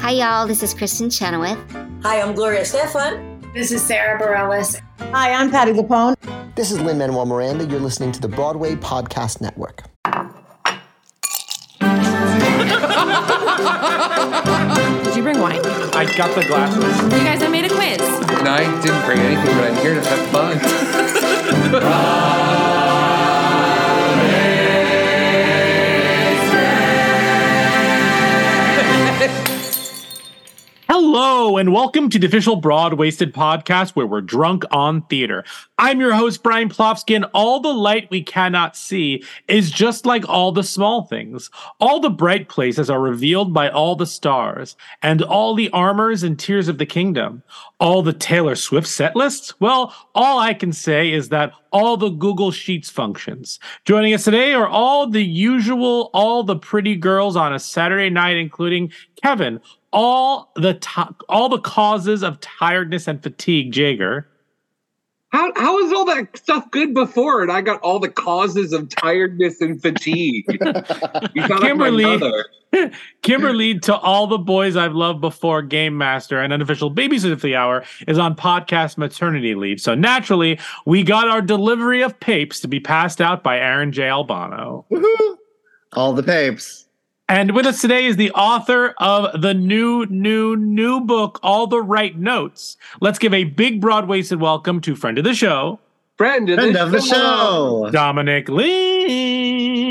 Hi, y'all. This is Kristen Chenoweth. Hi, I'm Gloria Stefan. This is Sarah Bareilles. Hi, I'm Patti LuPone. This is Lin-Manuel Miranda. You're listening to the Broadway Podcast Network. Did you bring wine? I got the glasses. You guys, I made a quiz. And I didn't bring anything, but I'm here to have fun. Hello, and welcome to the official Broad-Wasted podcast where we're drunk on theater. I'm your host, Brian Plofsky, and all the light we cannot see is just like all the small things. All the bright places are revealed by all the stars, and all the armors and tears of the kingdom. All the Taylor Swift set lists? Well, all I can say is that all the Google Sheets functions. Joining us today are all the pretty girls on a Saturday night, including Kevin, all the causes of tiredness and fatigue, Jager. How was all that stuff good before, and I got all the causes of tiredness and fatigue? You sound like my mother. Kimberly, to all the boys I've loved before, Game Master and unofficial babysitter for the hour, is on podcast maternity leave. So naturally, we got our delivery of papes to be passed out by Aaron J. Albano. Woohoo! All the papes. And with us today is the author of the new book, All the Right Notes. Let's give a big Broad-Wasted welcome to friend of the show. Friend of the show. Dominic Lee.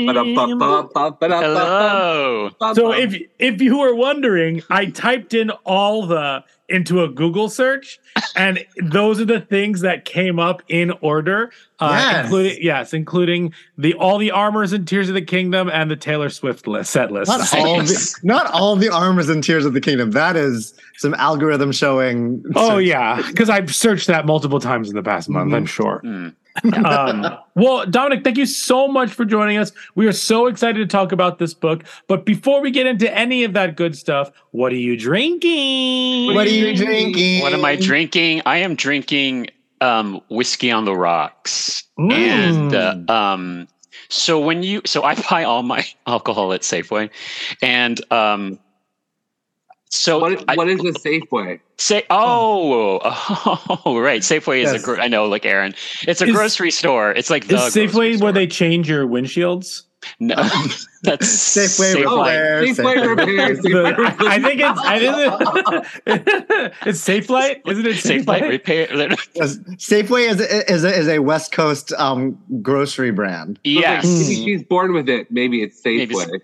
Hello. So if you were wondering, I typed in into a Google search, and those are the things that came up in order, including all the armors and tears of the kingdom and the Taylor Swift set list. Not all the armors and tears of the kingdom. That is some algorithm showing. Oh yeah, because I've searched that multiple times in the past month. I'm sure. Well, Dominic, thank you so much for joining us. We are so excited to talk about this book. But before we get into any of that good stuff, what are you drinking? What am I drinking? I am drinking whiskey on the rocks. And so I buy all my alcohol at Safeway, and so what is a Safeway? Right. Safeway is I know, like Aaron. It's a grocery store. It's like the Safeway where they change your windshields. No, that's Safeway repair. Safeway repairs. I think it's Safelight, isn't it? Safelight repair. Safeway is a West Coast grocery brand. Yes, maybe she's born with it. Maybe it's Safeway.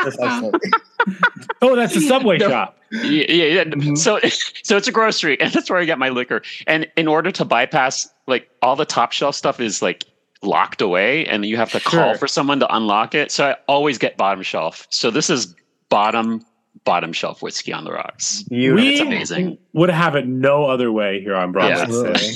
Oh, that's a Subway shop. Yeah. So it's a grocery, and that's where I get my liquor. And in order to bypass, like, all the top shelf stuff is like locked away, and you have to call for someone to unlock it. So I always get bottom shelf. So this is bottom shelf whiskey on the rocks. It's amazing. Would have it no other way here on Broadway.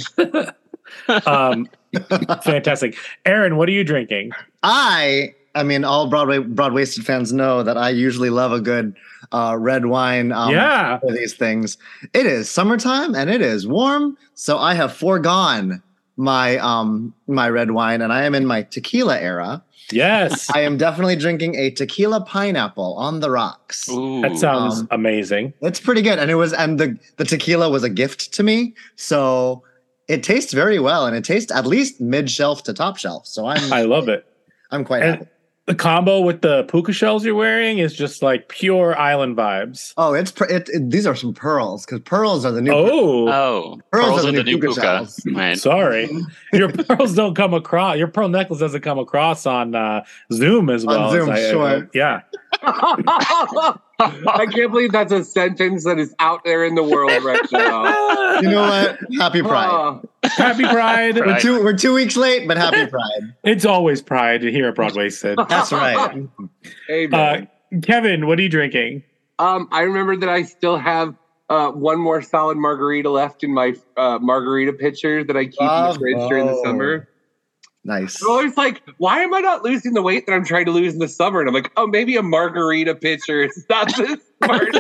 Fantastic. Aaron, what are you drinking? I mean, all Broad-Wasted fans know that I usually love a good red wine for these things. It is summertime and it is warm, so I have foregone my red wine, and I am in my tequila era. Yes. I am definitely drinking a tequila pineapple on the rocks. Ooh. That sounds amazing. It's pretty good. And the tequila was a gift to me. So it tastes very well, and it tastes at least mid-shelf to top shelf. So I love it. I'm quite happy. The combo with the puka shells you're wearing is just like pure island vibes. Oh, these are some pearls, because pearls are the new. Pearls are the new puka. Right. Sorry, your pearls don't come across. Your pearl necklace doesn't come across on Zoom as well. On Zoom, sure. Yeah. I can't believe that's a sentence that is out there in the world right now. You know what? Happy Pride. Happy Pride. We're 2 weeks late, but happy Pride. It's always Pride here at Broad-Wasted. That's right. Kevin, what are you drinking? I remember that I still have one more solid margarita left in my margarita pitcher that I keep in the fridge during the summer. Nice. I'm always like, why am I not losing the weight that I'm trying to lose in the summer? And I'm like, oh, maybe a margarita pitcher is not this smart.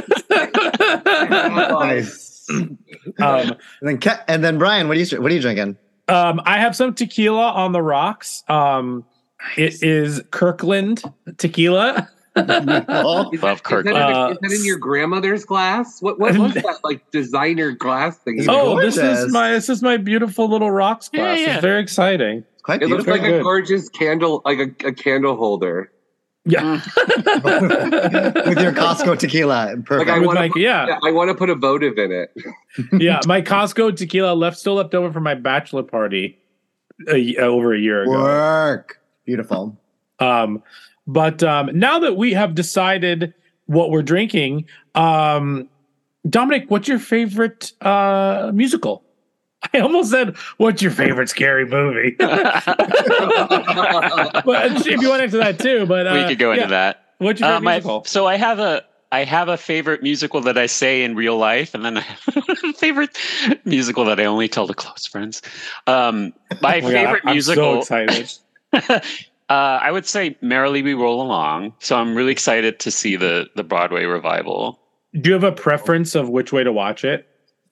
Nice. And then Brian, what are you drinking? I have some tequila on the rocks. It is Kirkland tequila. Love Kirk. Is that in your grandmother's glass? What was that like designer glass thing? This is my beautiful little rocks glass. Yeah. It's very exciting. It's quite it looks like a gorgeous candle, like a candle holder. Yeah. With your Costco tequila. Perfect. Like I want to put a votive in it. Yeah, my Costco tequila still left over from my bachelor party over a year ago. Work. Beautiful. But now that we have decided what we're drinking, Dominic, what's your favorite musical? I almost said, what's your favorite scary movie? But if you want to answer that too, but we could go into that. What's your favorite musical? So I have a favorite musical that I say in real life, and then I have a favorite musical that I only tell to close friends. My favorite musical. I'm so excited. I would say Merrily We Roll Along. So I'm really excited to see the Broadway revival. Do you have a preference of which way to watch it?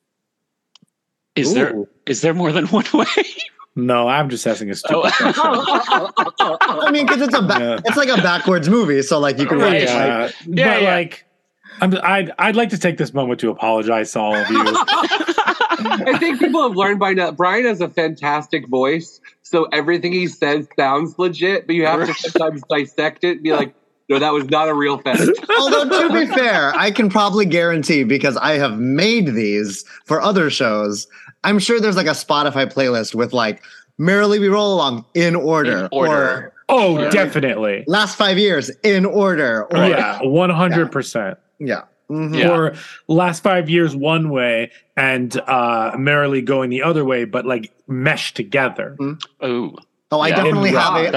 Is there more than one way? No, I'm just asking a stupid question. I mean, because it's like a backwards movie, so like you can watch it. I'd like to take this moment to apologize to all of you. I think people have learned by now. Brian has a fantastic voice, so everything he says sounds legit, but you have to sometimes dissect it and be like, no, that was not a real fact. Although, to be fair, I can probably guarantee, because I have made these for other shows, I'm sure there's like a Spotify playlist with like Merrily We Roll Along in order. Or definitely. Last 5 years in order. Or, 100%. Yeah. Mm-hmm. Or Last 5 years one way and Merrily going the other way, but like meshed together. Mm-hmm. I definitely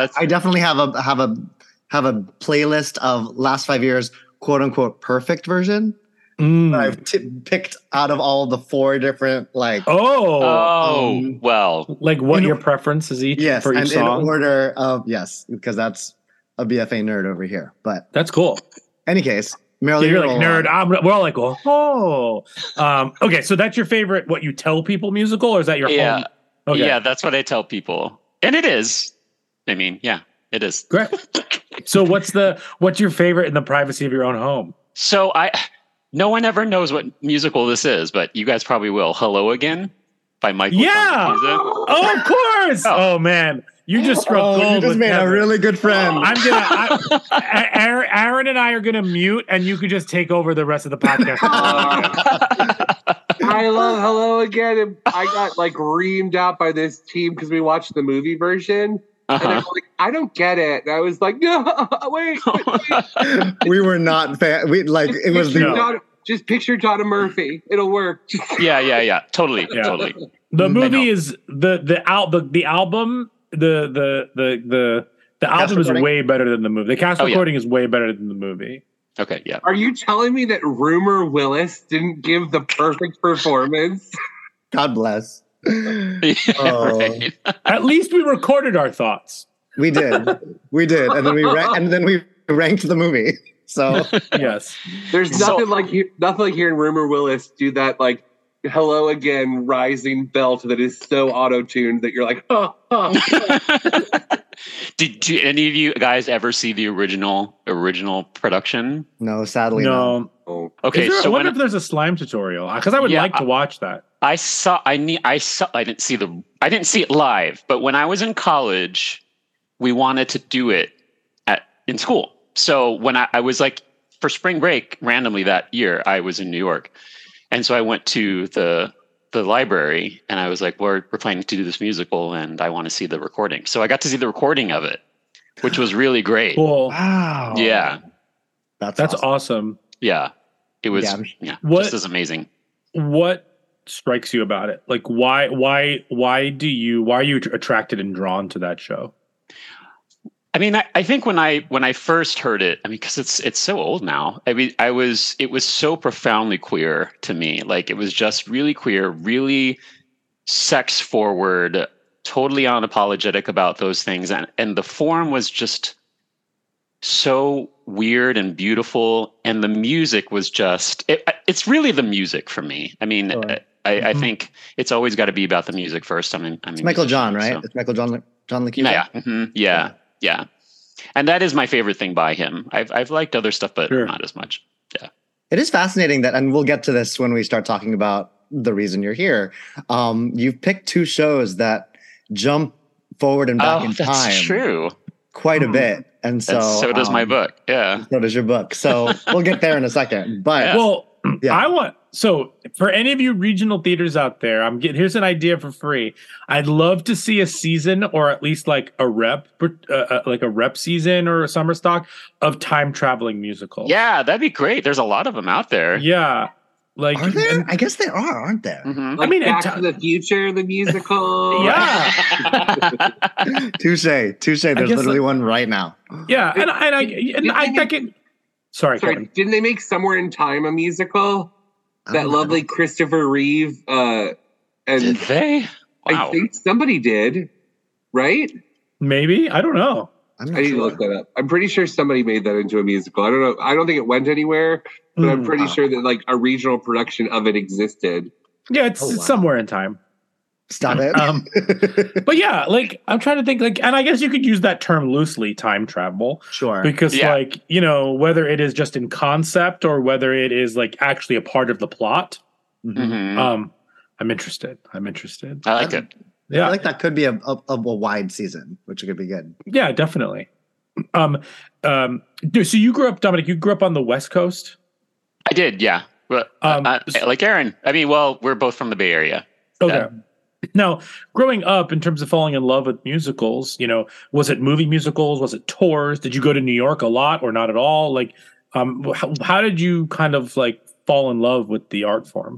have a playlist of Last 5 years, quote unquote, perfect version. I've picked out of all the 4 different like. Well, like what your preference is for each song. In order of because that's a BFA nerd over here. But that's cool. Any case, Merrily, you're like nerd. We're all like, okay. So that's your favorite? What you tell people musical, or is that your home? Okay. Yeah, that's what I tell people, and it is. I mean, yeah, it is. Great. So what's your favorite in the privacy of your own home? So no one ever knows what musical this is, but you guys probably will. Hello Again by Michael. Yeah. Oh, of course. Oh man, you just struck gold. You just made a really good friend. Aaron and I are gonna mute, and you could just take over the rest of the podcast. I love Hello Again, and I got like reamed out by this team because we watched the movie version. And I was like, I don't get it. And I was like, no, wait. We were not it was just picture Donna Murphy. It'll work. Yeah. Totally. The movie is the album. The album is way better than the movie. The cast recording is way better than the movie. Okay, yeah. Are you telling me that Rumor Willis didn't give the perfect performance? God bless. Right. At least we recorded our thoughts. We did, and then we ranked the movie. So yes, there's nothing like hearing Rumor Willis do that like Hello Again rising belt that is so auto-tuned that you're like, Did any of you guys ever see the original production? No, sadly no. No. Okay, I wonder if there's a slime tutorial, because I would like to watch that. I didn't see it live, but when I was in college, we wanted to do it in school. So when I was like, for spring break, randomly that year, I was in New York. And so I went to the library and I was like, we're planning to do this musical and I want to see the recording. So I got to see the recording of it, which was really great. Cool. Wow. Yeah. That's awesome. Yeah. It was just as amazing. What strikes you about it? Like why are you attracted and drawn to that show? I mean, I think when I first heard it, I mean, because it's so old now. I mean, it was so profoundly queer to me. Like it was just really queer, really sex forward, totally unapologetic about those things, and the form was just so weird and beautiful, and the music was just it's really the music for me. I mean, sure. I think it's always got to be about the music first. I mean, it's Michael John, right? So. It's Michael John LaChiusa. Yeah. Mm-hmm. Yeah. And that is my favorite thing by him. I've liked other stuff, but not as much. Yeah. It is fascinating that, and we'll get to this when we start talking about the reason you're here. You've picked two shows that jump forward and back in time. That's true. Quite a bit. And so does my book. Yeah. So does your book. So we'll get there in a second. But so for any of you regional theaters out there, here's an idea for free. I'd love to see a season, or at least like a rep season or a summer stock of time traveling musicals. Yeah, that'd be great. There's a lot of them out there. Yeah. Like, are there? I guess there are, aren't there? Mm-hmm. Like Back to the Future, the musical. Yeah. Touche. There's literally one right now. Yeah, I can. Sorry, Kevin. Didn't they make Somewhere in Time a musical? That lovely Christopher Reeve. Did they? Wow. I think somebody did. Right? Maybe. I don't know. I need to look that up. I'm pretty sure somebody made that into a musical. I don't know. I don't think it went anywhere, but I'm pretty sure that like a regional production of it existed. Yeah, it's Somewhere in Time. Stop it. But yeah, like I'm trying to think, like, and I guess you could use that term loosely, time travel. Sure. Because like, whether it is just in concept or whether it is like actually a part of the plot. Mm-hmm. I'm interested. I like it. Yeah. I feel like that could be a wide season, which could be good. Yeah, definitely. So you grew up, Dominic, on the West Coast? I did, yeah. But like Aaron. I mean, well, we're both from the Bay Area. Okay. Yeah. Now, growing up, in terms of falling in love with musicals, was it movie musicals? Was it tours? Did you go to New York a lot or not at all? Like, how did you kind of like fall in love with the art form?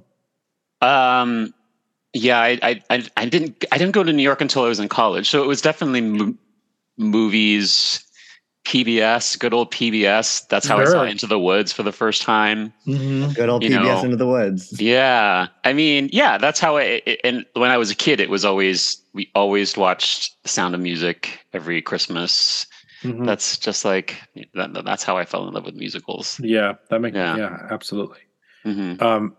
Yeah, I didn't go to New York until I was in college, so it was definitely movies, PBS, good old PBS. That's how I saw Into the Woods for the first time. Mm-hmm. Good old PBS Into the Woods. Yeah, I mean, yeah, that's how and when I was a kid, we always watched The Sound of Music every Christmas. Mm-hmm. That's just like that's how I fell in love with musicals. Yeah, absolutely. Mm-hmm.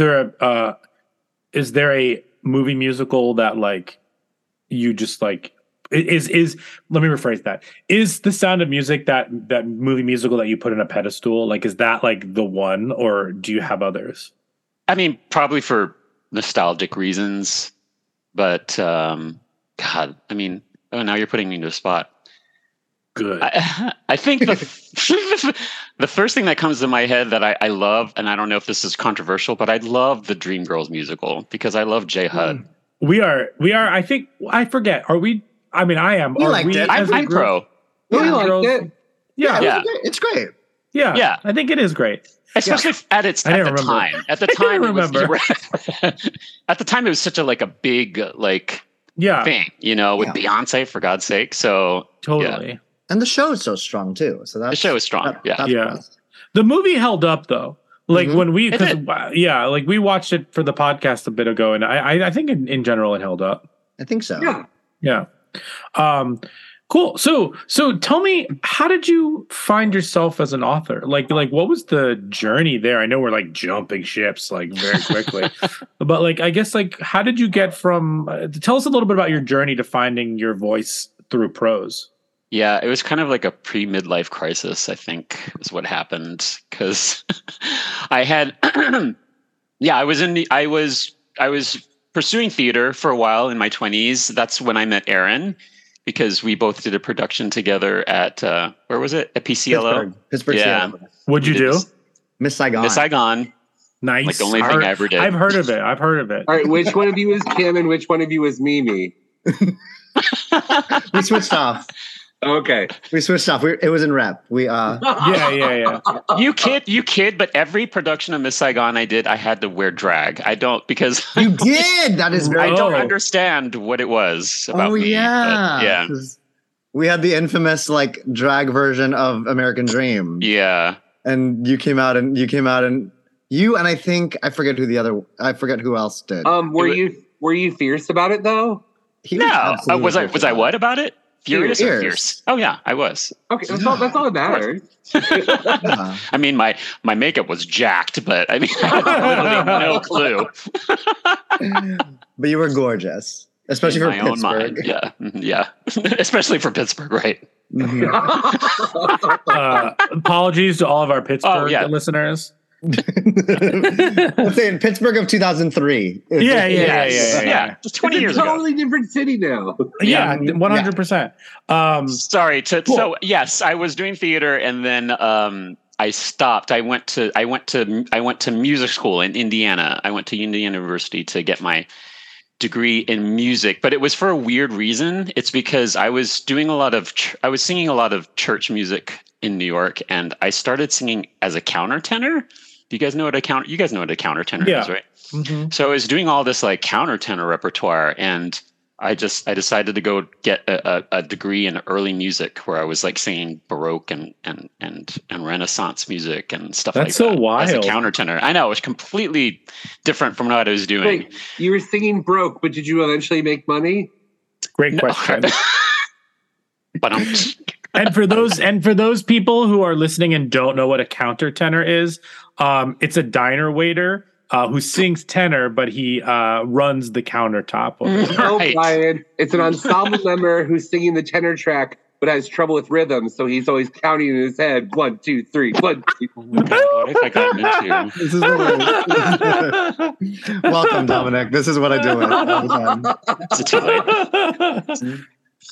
Is there a movie musical that like you just like is let me rephrase that. Is The Sound of Music that movie musical that you put in a pedestal? Like, is that like the one, or do you have others? I mean, probably for nostalgic reasons, but God, I mean, now you're putting me into a spot. Good. I think the first thing that comes to my head that I love, and I don't know if this is controversial, but I love the Dreamgirls musical because I love J. Hud. We are. I think I forget. Are we? I mean, I am. We liked it. I'm pro. We liked it. Yeah. It's great. Yeah. I think it is great. Especially at the time. At the time, remember. At the time, it was such a big thing, with Beyonce, for God's sake. So totally. Yeah. And the show is so strong too. So the show is strong. The movie held up though. Like when we, like we watched it for the podcast a bit ago, and I think in general it held up. I think so. Yeah. Cool. So tell me, how did you find yourself as an author? Like what was the journey there? I know we're like jumping ships like very quickly, but like I guess like how did you get from? Tell us a little bit about your journey to finding your voice through prose. Yeah, it was kind of like a pre-midlife crisis, I think, is what happened. Because I had, I was pursuing theater for a while in my 20s. That's when I met Aaron, because we both did a production together at where was it? At PCLO. Pittsburgh. Yeah. What'd you do? Miss Saigon. Nice. Like the only thing I ever did. I've heard of it. All right, which one of you is Kim and which one of you is Mimi? We switched off. Okay. We switched off. It was in rep. We Yeah. You kid, but every production of Miss Saigon I did, I had to wear drag. I don't, because you did. That is very I don't understand what it was about me. Yeah. Yeah. We had the infamous like drag version of American Dream. Yeah. And you came out and you and I think I forget who else did. Were you fierce about it though? No. Was I what about it? Furious or fierce? Oh yeah, I was. Okay, that's all that matters. I mean, my makeup was jacked, but I mean, I had literally no clue. But you were gorgeous, especially for Pittsburgh. Own mind. Yeah, especially for Pittsburgh, right? Apologies to all of our Pittsburgh listeners. Let's say in Pittsburgh of 2003. Yeah. Just 20 years ago. It's a totally different city now. Yeah, 100%. Sorry. Cool. So yes, I was doing theater, and then I stopped. I went to music school in Indiana. I went to Indiana University to get my degree in music, but it was for a weird reason. It's because I was doing I was singing a lot of church music in New York, and I started singing as a countertenor. Do you guys know what a countertenor is, right? Mm-hmm. So I was doing all this like countertenor repertoire, and I decided to go get a degree in early music, where I was like singing Baroque and Renaissance music and stuff like that. That's so wild. As a countertenor. I know, it was completely different from what I was doing. Wait, you were singing Baroque, but did you eventually make money? Great question. But And for those people who are listening and don't know what a countertenor is, it's a diner waiter who sings tenor, but he runs the countertop. No, Brian. It's an ensemble member who's singing the tenor track, but has trouble with rhythm, so he's always counting in his head. 1, 2, 3, 1, 2. What have I gotten into? This is welcome, Dominic. This is what I do all the time.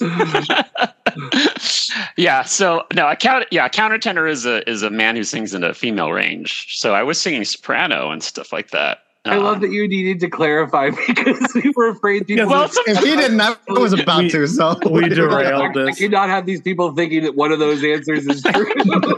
Yeah. So no, a countertenor is a man who sings in a female range. So I was singing soprano and stuff like that. I love that you needed to clarify because we were afraid people. Well, if he didn't, I was about to. So we derailed this. I cannot have these people thinking that one of those answers is true.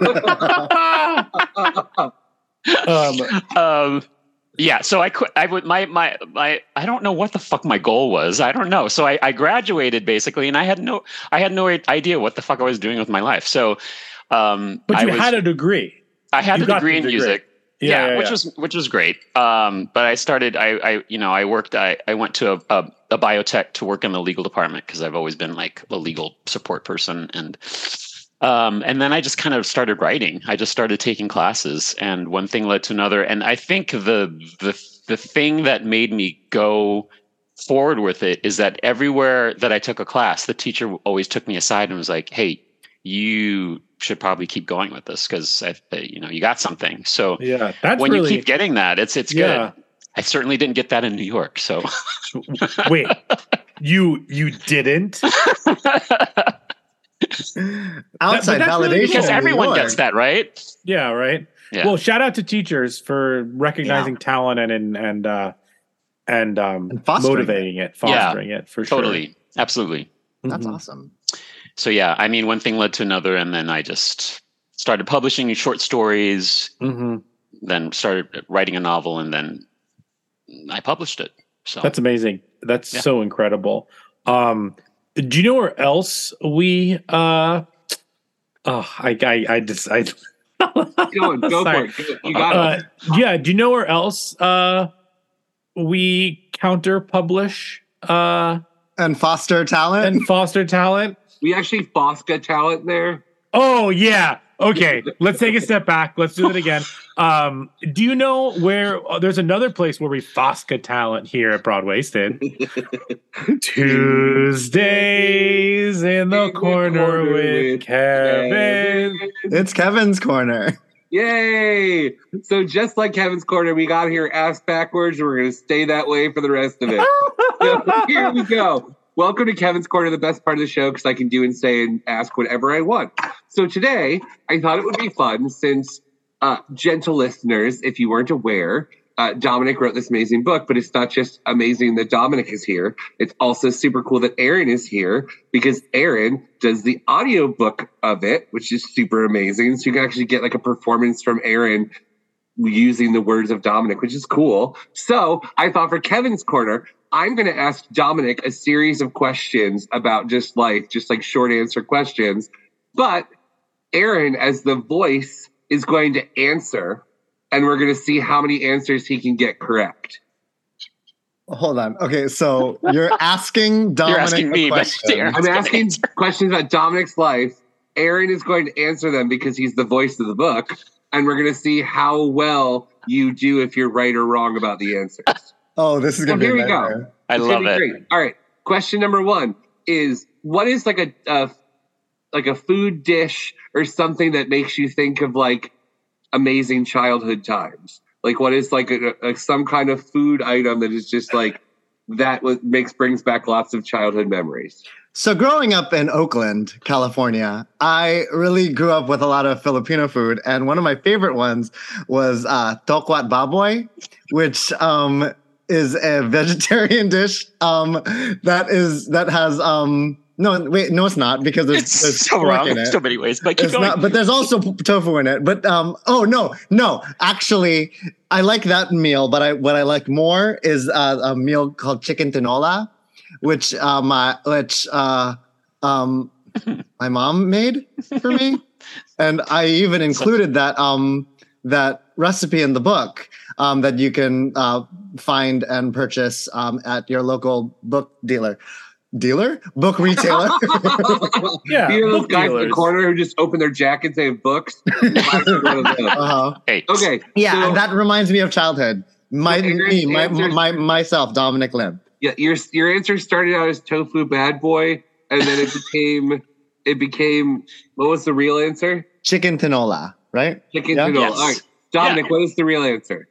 Yeah, so I quit. I would my I don't know what the fuck my goal was. I don't know. So I graduated basically, and I had no idea what the fuck I was doing with my life. So, but you had a degree. I had a degree in music. Yeah, which was great. But I started. I worked. I went to a biotech to work in the legal department because I've always been like a legal support person, and then I just kind of started writing. I just started taking classes, and one thing led to another. And I think the thing that made me go forward with it is that everywhere that I took a class, the teacher always took me aside and was like, "Hey, you should probably keep going with this because you got something." So yeah, that's when you keep getting that, it's good. I certainly didn't get that in New York. So wait, you didn't? Outside validation, really, because everyone gets that, right? Yeah, right. Yeah. Well, shout out to teachers for recognizing talent and motivating it, fostering it for sure. Totally, absolutely. That's awesome. So yeah, I mean, one thing led to another, and then I just started publishing short stories. Mm-hmm. Then started writing a novel, and then I published it. So that's amazing. That's so incredible. Do you know where else we? Go for it. You got it. Yeah. Do you know where else we counter publish and foster talent? We actually foster talent there. Oh yeah. Okay. Let's take a step back. Let's do it again. Do you know where there's another place where we Fosca talent here at Broadwasted? Tuesdays in the corner with Kevin. It's Kevin's corner. Yay! So just like Kevin's corner, we got here ass backwards, and we're going to stay that way for the rest of it. So here we go. Welcome to Kevin's Corner, the best part of the show, because I can do and say and ask whatever I want. So today, I thought it would be fun since, gentle listeners, if you weren't aware, Dominic wrote this amazing book, but it's not just amazing that Dominic is here. It's also super cool that Aaron is here because Aaron does the audiobook of it, which is super amazing. So you can actually get like a performance from Aaron using the words of Dominic, which is cool. So I thought for Kevin's Corner, I'm going to ask Dominic a series of questions about just like short answer questions. But Aaron, as the voice, is going to answer, and we're going to see how many answers he can get correct. Hold on. Okay, so you're asking Dominic You're asking me, but I'm asking questions about Dominic's life. Aaron is going to answer them because he's the voice of the book, and we're going to see how well you do if you're right or wrong about the answers. Oh, this is going to be here we go. I love it. Great. All right. Question number 1 is, what is like a food dish or something that makes you think of like amazing childhood times? Like, what is like some kind of food item that is just like that brings back lots of childhood memories? So growing up in Oakland, California, I really grew up with a lot of Filipino food, and one of my favorite ones was tokwat baboy, which is a vegetarian dish that has no, wait, no, it's not, because there's so wrong in so many ways. But keep going. Not, but there's also tofu in it. But oh no, actually, I like that meal. But what I like more is a meal called chicken tinola, which my mom made for me, and I even included that recipe in the book that you can find and purchase at your local book book retailer. Yeah, you know those guys in the corner who just open their jackets, they have books. Hey. Okay. Yeah, so, and that reminds me of childhood. Myself, Dominic Lim. Yeah, your answer started out as tofu bad boy, and then it became what was the real answer? Chicken tinola, right? Chicken tinola. Yes. All right, Dominic, what is the real answer?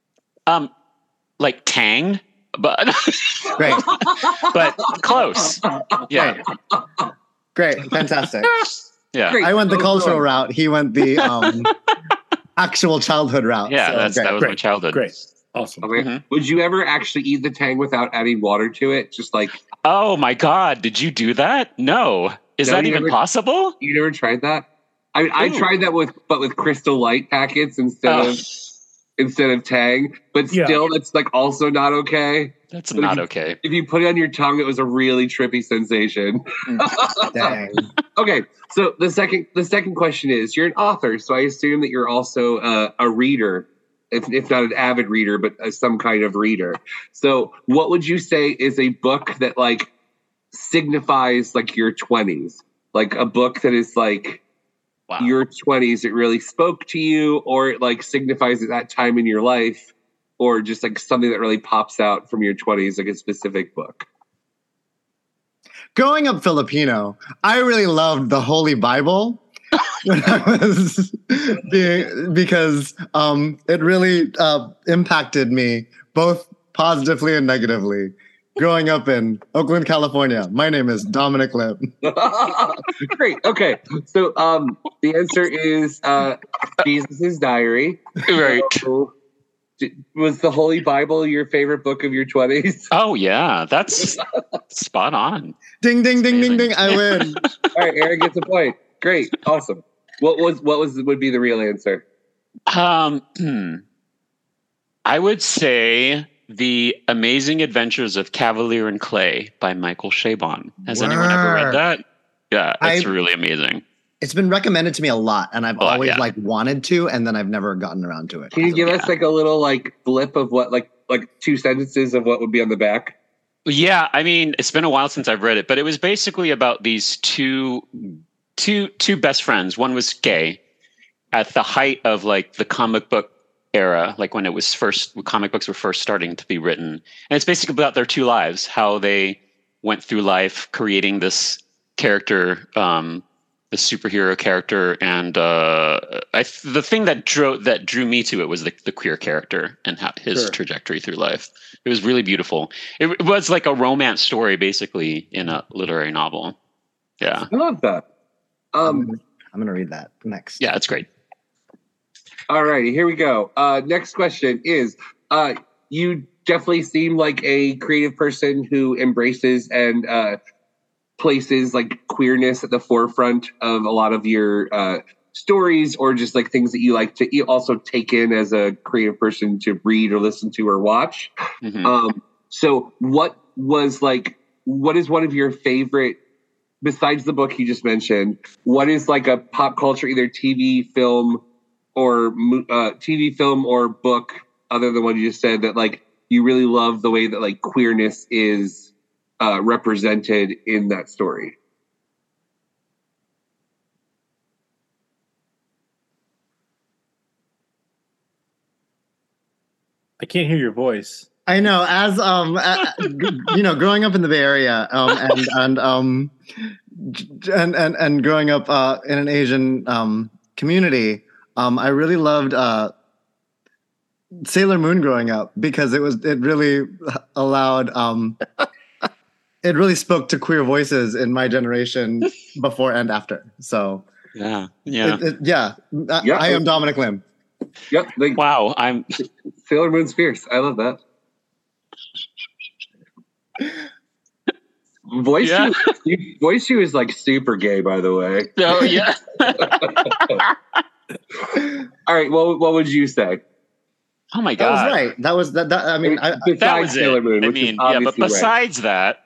Like tang. But great, but close. Yeah, great, fantastic. Yeah, I went the cultural route. He went the actual childhood route. Yeah, so that was my childhood. Great, awesome. Okay. Mm-hmm. Would you ever actually eat the tang without adding water to it? Just like, oh my God, did you do that? No, is that even possible? You never tried that? I mean, I tried that with Crystal Light packets instead of tang, but still, that's like also not okay. That's not okay. If you put it on your tongue, it was a really trippy sensation. Dang. Okay, so the second question is: you're an author, so I assume that you're also a reader, if not an avid reader, but some kind of reader. So, what would you say is a book that like signifies like your 20s, like a book that is like? Wow. Your 20s, it really spoke to you, or it like signifies at that time in your life, or just like something that really pops out from your 20s, like a specific book? Growing up Filipino, I really loved the Holy Bible when I was because it really impacted me both positively and negatively. Growing up in Oakland, California. My name is Dominic Lim. Great. Okay. So the answer is Jesus' Diary. Right. So, was the Holy Bible your favorite book of your 20s? Oh, yeah. That's spot on. Ding, ding, ding, ding, ding. I win. All right. Aaron gets a point. Great. Awesome. What would be the real answer? I would say The Amazing Adventures of Kavalier and Clay by Michael Chabon. Has anyone ever read that? Yeah, it's really amazing. It's been recommended to me a lot, and I've always like wanted to, and then I've never gotten around to it. Can you give us like a little like blip of what like 2 sentences of what would be on the back? Yeah, I mean, it's been a while since I've read it, but it was basically about these two best friends. One was gay at the height of like the comic book era, like when comic books were first starting to be written. And it's basically about their two lives, how they went through life creating this character, the superhero character. And the thing that drew me to it was the queer character and his trajectory through life. It was really beautiful. It was like a romance story, basically, in a literary novel. Yeah. I love that. I'm going to read that next. Yeah, it's great. All righty, here we go. Next question is, you definitely seem like a creative person who embraces and places like queerness at the forefront of a lot of your stories, or just like things that you like to also take in as a creative person to read or listen to or watch. Mm-hmm. So what is one of your favorite, besides the book you just mentioned, what is like a pop culture, either TV film or book, other than what you just said, that like you really love the way that like queerness is represented in that story? I can't hear your voice. I know. As growing up in the Bay Area, and growing up in an Asian community, I really loved Sailor Moon growing up because it really allowed it really spoke to queer voices in my generation before and after. So yeah. I am Dominic Lim. Yep. Wow, I'm Sailor Moon's fierce. I love that. Voice you is like super gay, by the way. Oh yeah. All right. Well, what would you say? Oh my god, that was right. That was that. I mean, that was Sailor Moon. I mean, yeah, but besides that,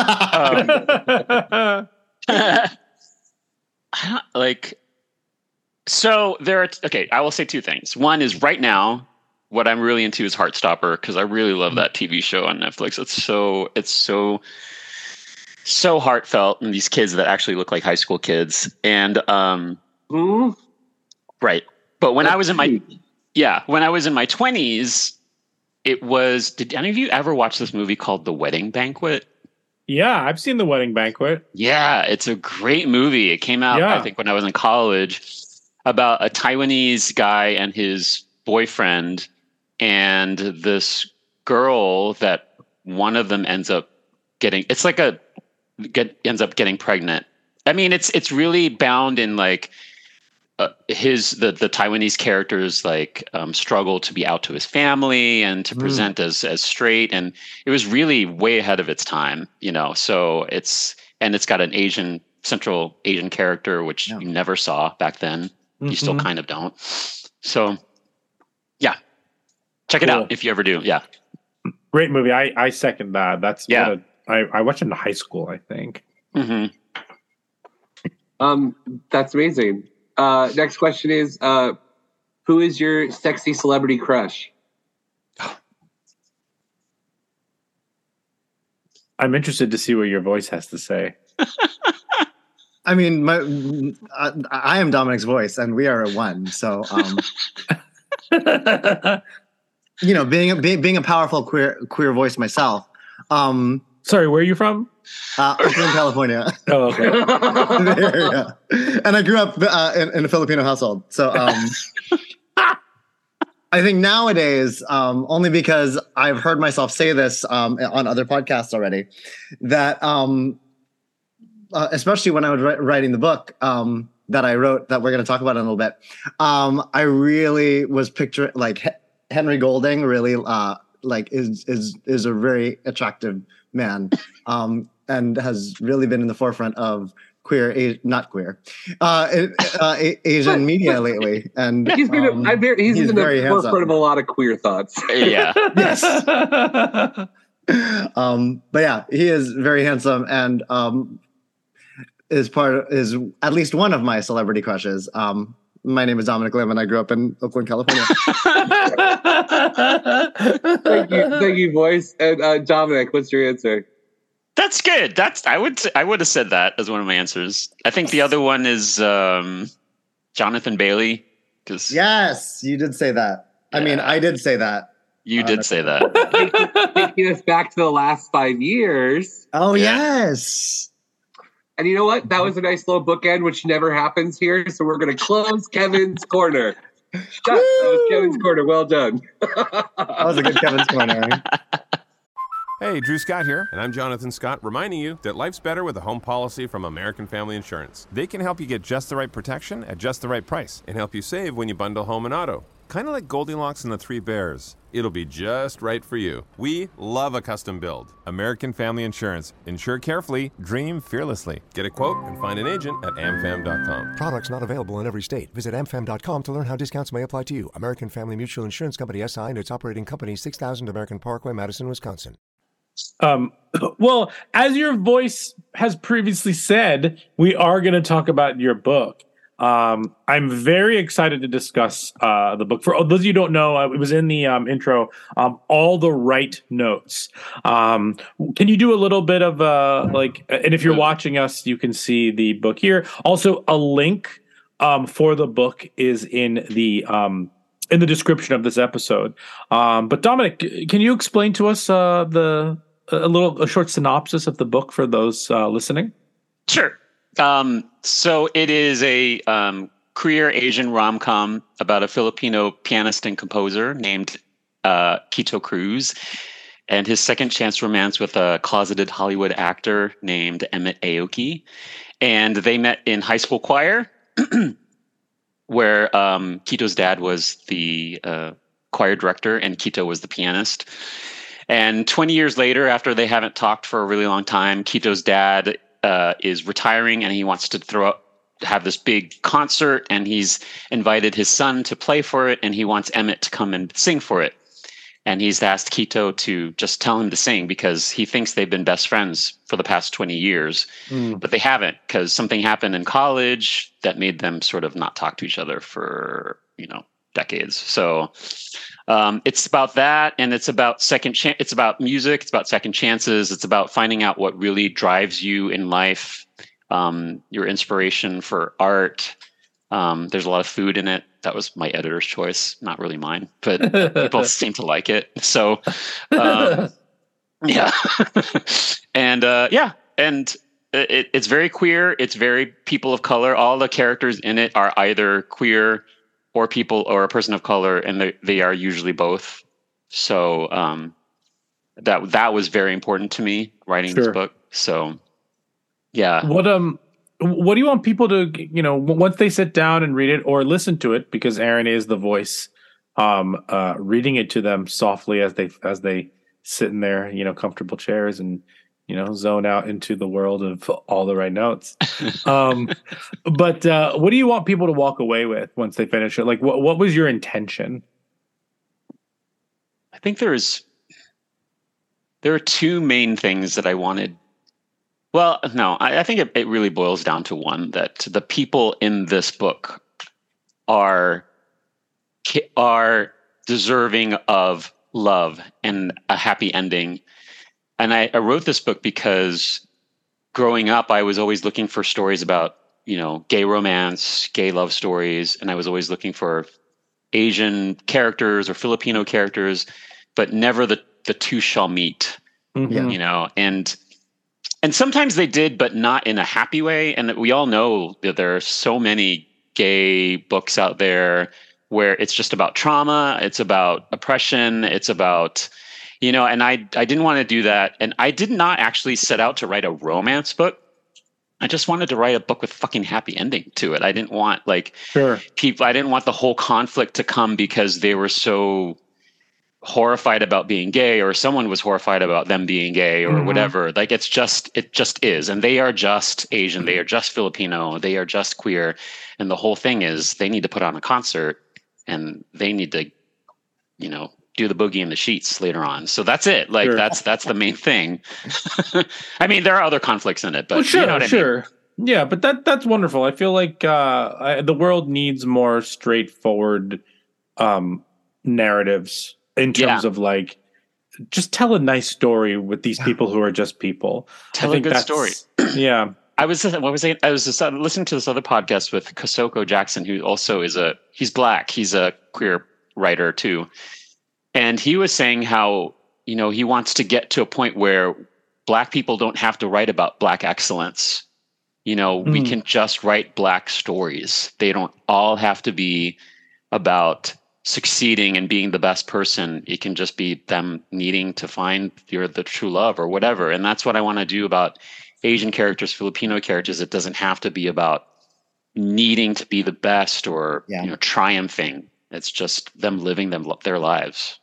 so there are. Okay, I will say two things. One is right now, what I'm really into is Heartstopper because I really love that TV show on Netflix. It's so heartfelt, and these kids that actually look like high school kids, and right. But when I was in my 20s, it was. Did any of you ever watch this movie called The Wedding Banquet? Yeah, I've seen The Wedding Banquet. Yeah, it's a great movie. It came out, I think, when I was in college, about a Taiwanese guy and his boyfriend, and this girl that one of them ends up getting. It's like ends up getting pregnant. I mean, it's really bound in like. The Taiwanese characters struggle to be out to his family and to present as straight, and it was really way ahead of its time, so it's got an Central Asian character, which you never saw back then. You still kind of don't. So yeah, check it out if you ever do. Yeah. Great movie. I second that. That's I watched it in high school, I think. That's amazing. Next question is, who is your sexy celebrity crush? I'm interested to see what your voice has to say. I mean, I am Dominic's voice, and we are a one. So, being a powerful queer voice myself. Sorry, where are you from? Oakland, California. Oh, okay. And I grew up in a Filipino household. So I think nowadays, only because I've heard myself say this on other podcasts already, that especially when I was writing the book that I wrote, that we're going to talk about in a little bit, I really was picturing like Henry Golding really is a very attractive man, and has really been in the forefront of Asian media lately. And he's been in the forefront of a lot of queer thoughts. Yeah. Yes. But yeah, he is very handsome and is at least one of my celebrity crushes. My name is Dominic Lim, and I grew up in Oakland, California. Thank you, voice. And Dominic, what's your answer? That's good. I would have said that as one of my answers. I think the other one is Jonathan Bailey. Yes, you did say that. Yeah. I mean, I did say that. You did say that. Taking us back to the last 5 years. Oh, yes. And you know what? That was a nice little bookend, which never happens here. So we're going to close Kevin's Corner. That was Kevin's Corner. Well done. That was a good Kevin's Corner. Hey, Drew Scott here, and I'm Jonathan Scott, reminding you that life's better with a home policy from American Family Insurance. They can help you get just the right protection at just the right price and help you save when you bundle home and auto. Kind of like Goldilocks and the Three Bears. It'll be just right for you. We love a custom build. American Family Insurance. Insure carefully, dream fearlessly. Get a quote and find an agent at amfam.com. Products not available in every state. Visit amfam.com to learn how discounts may apply to you. American Family Mutual Insurance Company, SI, and its operating company, 6000 American Parkway, Madison, Wisconsin. Well, as your voice has previously said, we are going to talk about your book. I'm very excited to discuss the book. For those of you who don't know, it was in the intro, All the Right Notes. Can you do a little bit of and if you're watching us, you can see the book here. Also, a link for the book is in the in the description of this episode. But Dominic, can you explain to us a short synopsis of the book for those listening? Sure. So it is a queer Asian rom-com about a Filipino pianist and composer named Quito Cruz and his second chance romance with a closeted Hollywood actor named Emmett Aoki. And they met in high school choir where Quito's dad was the choir director and Quito was the pianist. And 20 years later, after they haven't talked for a really long time, Quito's dad is retiring and he wants to have this big concert, and he's invited his son to play for it, and he wants Emmett to come and sing for it. And he's asked Quito to just tell him to sing because he thinks they've been best friends for the past 20 years, but they haven't because something happened in college that made them sort of not talk to each other for, decades. So it's about that, and it's about it's about music, it's about second chances, it's about finding out what really drives you in life, your inspiration for art. There's a lot of food in it. That was my editor's choice, not really mine, but people seem to like it. So, yeah. And it's very queer. It's very people of color. All the characters in it are either queer or people or a person of color, and they are usually both. So that was very important to me writing this book. So, yeah. What do you want people to, once they sit down and read it or listen to it, because Aaron is the voice, reading it to them softly as they sit in their, comfortable chairs and, zone out into the world of all the right notes. But what do you want people to walk away with once they finish it? Like, what was your intention? I think there are two main things that I wanted. Well, no, I think it really boils down to one, that the people in this book are deserving of love and a happy ending. And I wrote this book because growing up, I was always looking for stories about, gay romance, gay love stories. And I was always looking for Asian characters or Filipino characters, but never the two shall meet, And sometimes they did, but not in a happy way. And we all know that there are so many gay books out there where it's just about trauma, it's about oppression, it's about, and I didn't want to do that. And I did not actually set out to write a romance book. I just wanted to write a book with fucking happy ending to it. I didn't want people, I didn't want the whole conflict to come because they were so horrified about being gay, or someone was horrified about them being gay, or whatever. Like it just is. And they are just Asian, they are just Filipino, they are just queer. And the whole thing is they need to put on a concert and they need to, do the boogie in the sheets later on. So that's it. Like that's the main thing. I mean, there are other conflicts in it, but you know what I mean? Yeah, but that's wonderful. I feel like the world needs more straightforward narratives in terms of like, just tell a nice story with these people who are just people. Tell a good story. Yeah. I was listening to this other podcast with Kosoko Jackson, who also he's Black. He's a queer writer too. And he was saying how, he wants to get to a point where Black people don't have to write about Black excellence. We can just write Black stories. They don't all have to be about succeeding and being the best person. It can just be them needing to find the true love or whatever. And that's what I want to do about Asian characters, Filipino characters. It doesn't have to be about needing to be the best or triumphing. It's just them living their lives.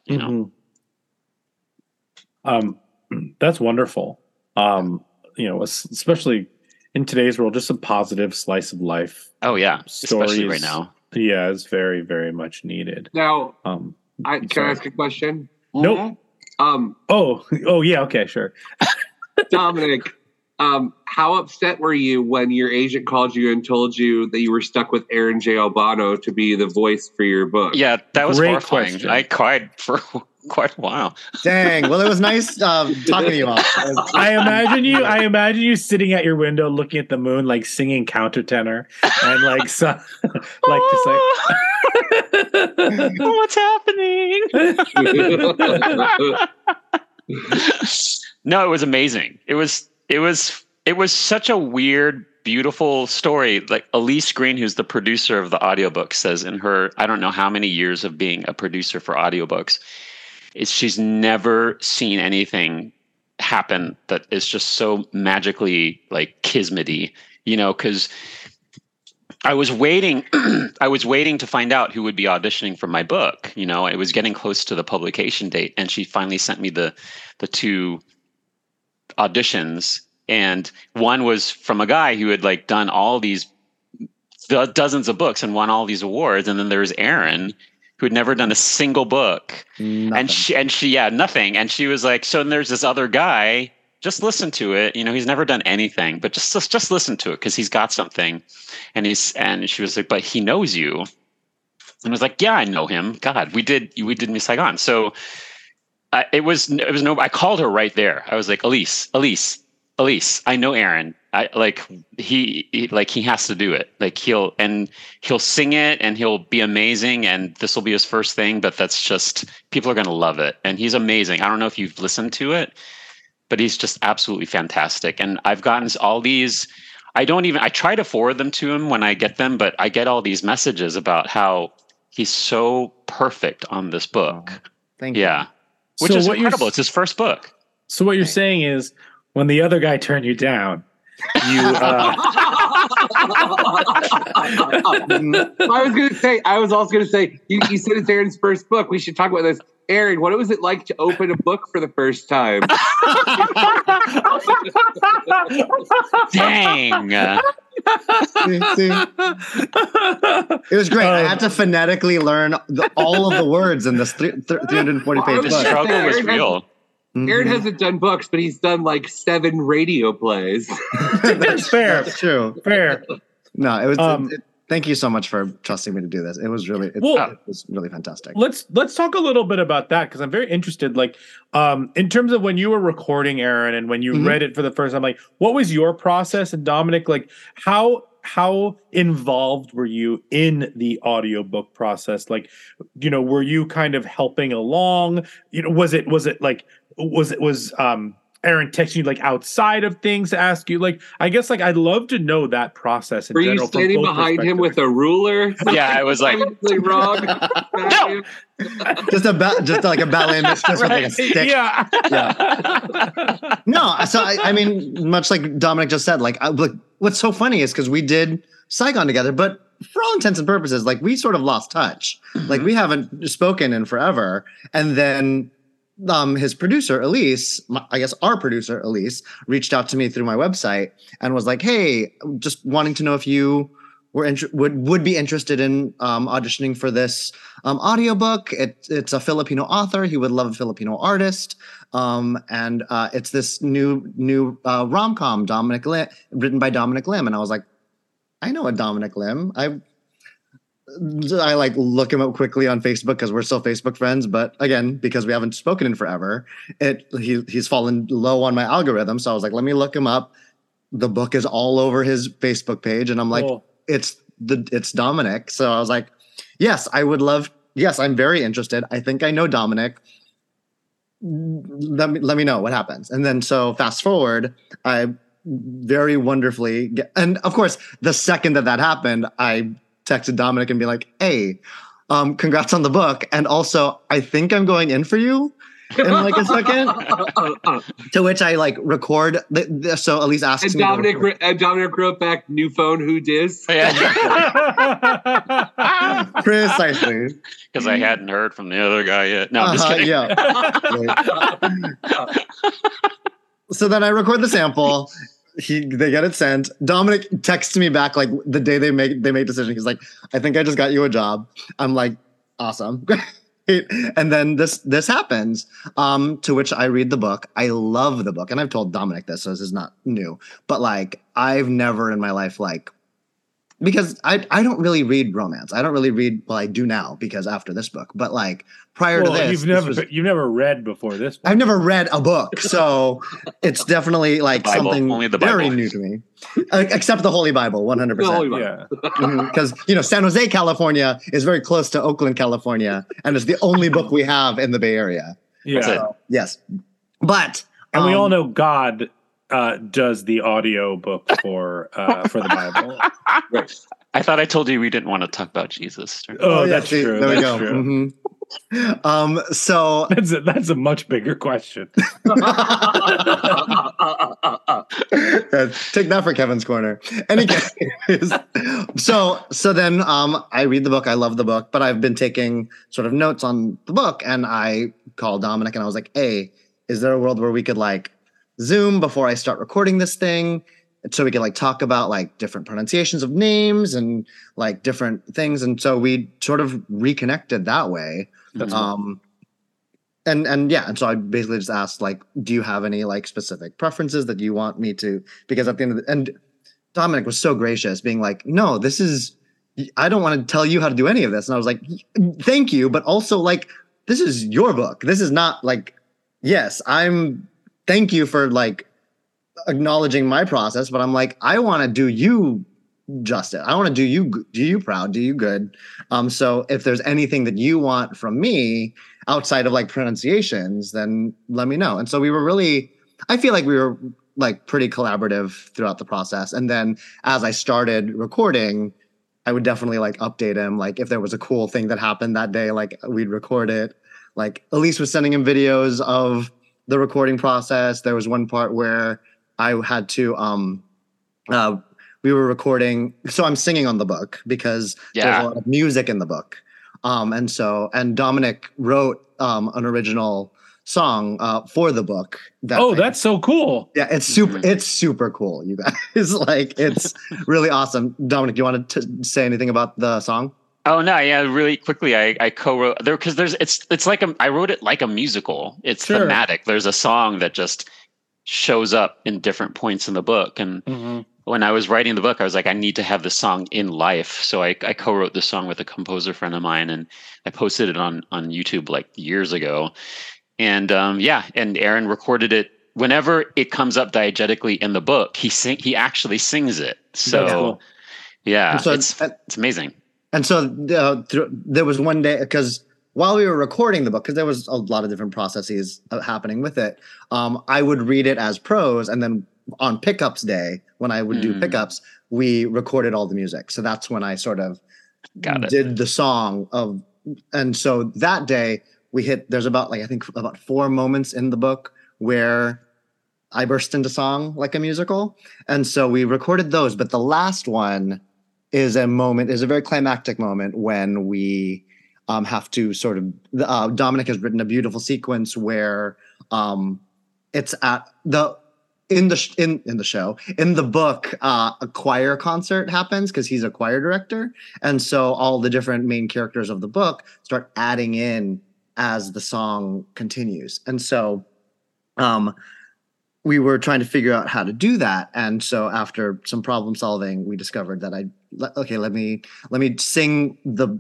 That's wonderful. Especially in today's world, just a positive slice of life. Oh yeah, especially right now. Yeah, it's very, very much needed. Now, can I ask a question? Nope. Oh yeah. Okay, sure. Dominic, how upset were you when your agent called you and told you that you were stuck with Aaron J. Albano to be the voice for your book? Yeah, that was horrifying. Question. I cried for quite a while. Dang. Well, it was nice talking to you all. I imagine you sitting at your window looking at the moon, like singing countertenor and like so, like just like what's happening? No, it was amazing. It was such a weird, beautiful story. Like Elise Green, who's the producer of the audiobook, says in her, I don't know how many years of being a producer for audiobooks, she's never seen anything happen that is just so magically like kismet-y, because I was waiting to find out who would be auditioning for my book. It was getting close to the publication date, and she finally sent me the two auditions. And one was from a guy who had like done all these dozens of books and won all these awards. And then there's Erin, who had never done a single book. Nothing. And she nothing. And she was like, so then there's this other guy, just listen to it. He's never done anything, but just listen to it because he's got something. And she was like, but he knows you. And I was like, yeah, I know him. God, we did Miss Saigon. So it was I called her right there. I was like, Elise, I know Erin. He has to do it. Like he'll sing it and he'll be amazing. And this will be his first thing, but that's just, people are going to love it. And he's amazing. I don't know if you've listened to it, but he's just absolutely fantastic. And I've gotten all these, I try to forward them to him when I get them, but I get all these messages about how he's so perfect on this book. Thank you. Yeah. Which is incredible. It's his first book. So what you're saying is, when the other guy turned you down, you. I was also going to say, you said it's Erin's first book. We should talk about this. Erin, what was it like to open a book for the first time? Dang. See? It was great. I had to phonetically learn all of the words in this 340-page book. The struggle was real. Erin hasn't done books, but he's done like 7 radio plays. That's fair. That's true. Fair. No, it was. Thank you so much for trusting me to do this. It was really, it was really fantastic. Let's talk a little bit about that, because I'm very interested. Like, in terms of when you were recording, Erin, and when you read it for the first time, like, what was your process? And Dominic, like, how involved were you in the audiobook process? Like, were you kind of helping along? Was Erin texting you like outside of things to ask you? Like, I guess like I'd love to know that process. Were you standing behind him with a ruler? Yeah, I was like wrong. No. just like a ballet mistress with like a stick. Yeah. No, so I mean, much like Dominic just said, like what's so funny is because we did Saigon together, but for all intents and purposes, like we sort of lost touch. Like we haven't spoken in forever, and then. His producer, Elise, I guess our producer, Elise, reached out to me through my website and was like, hey, just wanting to know if you were would be interested in auditioning for this audiobook. It's a Filipino author. He would love a Filipino artist. And it's this new rom-com, written by Dominic Lim. And I was like, I know a Dominic Lim. I like look him up quickly on Facebook because we're still Facebook friends, but again, because we haven't spoken in forever, he's fallen low on my algorithm. So I was like, let me look him up. The book is all over his Facebook page, and I'm like, it's Dominic. So I was like, yes, I would love. Yes, I'm very interested. I think I know Dominic. Let me know what happens. And then so fast forward, I very wonderfully and of course, the second that happened, I texted Dominic and be like, hey, congrats on the book. And also, I think I'm going in for you in like a second. To which I like record. So Elise asks me. Dominic wrote back, new phone, who dis? Precisely. Because I hadn't heard from the other guy yet. No, I'm just kidding. Yeah. So then I record the sample. They get it sent. Dominic texts me back like the day they make decision. He's like, I think I just got you a job. I'm like, awesome. And then this happens. To which I read the book. I love the book. And I've told Dominic this, so this is not new. But like I've never in my life like because I don't really read romance. I don't really read. Well, I do now because after this book. But like prior to this, you've never read before this book. I've never read a book, so it's definitely like something very new to me. Except the Holy Bible, 100%. Yeah, because San Jose, California, is very close to Oakland, California, and it's the only book we have in the Bay Area. Yeah, so, yes, but we all know God does the audio book for the Bible. Right. I thought I told you we didn't want to talk about Jesus. Oh, that's true. There we go. Mm-hmm. So that's a much bigger question. Take that for Kevin's Corner. Anyways, so then I read the book. I love the book, but I've been taking sort of notes on the book, and I called Dominic and I was like, "Hey, is there a world where we could like Zoom before I start recording this thing, so we could like talk about like different pronunciations of names and like different things?" And so we sort of reconnected that way. That's and so I basically just asked like, do you have any like specific preferences that you want me to, because at the end of and Dominic was so gracious being like, no, I don't want to tell you how to do any of this. And I was like, thank you. But also like, this is your book. This is not like, yes, thank you for like acknowledging my process, but I'm like, I want to do you justice. I want to do you proud, do you good. So if there's anything that you want from me outside of like pronunciations, then let me know. And so I feel like we were like pretty collaborative throughout the process. And then as I started recording, I would definitely like update him. Like if there was a cool thing that happened that day, like we'd record it. Like Elise was sending him videos of the recording process. There was one part where I had to, we were recording. So I'm singing on the book because there's a lot of music in the book. And Dominic wrote an original song for the book. That's so cool. Yeah, it's super cool, you guys. Like, it's really awesome. Dominic, you wanted to say anything about the song? Oh no, yeah, really quickly. I co-wrote there because it's like I wrote it like a musical. It's thematic. There's a song that just shows up in different points in the book. And when I was writing the book, I was like, I need to have the song in life. So I co-wrote the song with a composer friend of mine, and I posted it on YouTube like years ago. And and Aaron recorded it. Whenever it comes up diegetically in the book, he actually sings it. So cool. It's amazing. And so there was one day, because while we were recording the book, because there was a lot of different processes happening with it, I would read it as prose, and then on pickups day, when I would do pickups, we recorded all the music. So that's when I sort of did the song and so that day there's about like, I think about 4 moments in the book where I burst into song like a musical. And so we recorded those, but the last one is a very climactic moment when we have to sort of, Dominic has written a beautiful sequence where it's at in the book, a choir concert happens because he's a choir director. And so all the different main characters of the book start adding in as the song continues. And so we were trying to figure out how to do that. And so after some problem solving, we discovered that let me sing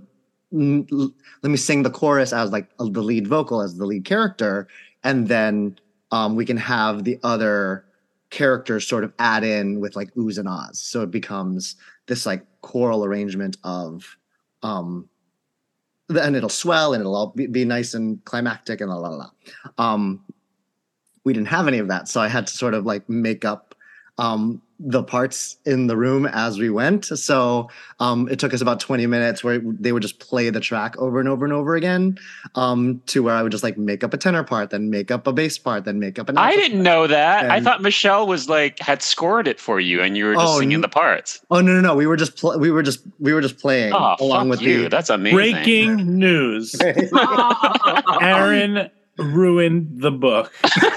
the chorus as like the lead vocal, as the lead character. And then we can have the other characters sort of add in with like oohs and ahs. So it becomes this like choral arrangement of, and it'll swell and it'll all be nice and climactic and la la la. We didn't have any of that. So I had to sort of like make up the parts in the room as we went. So it took us about 20 minutes where they would just play the track over and over and over again, to where I would just like make up a tenor part, then make up a bass part, then make up an I didn't know that. I thought Michelle was like had scored it for you and you were just singing the parts. Oh no. We were just playing along with you. That's amazing. Breaking news. Aaron ruined the book.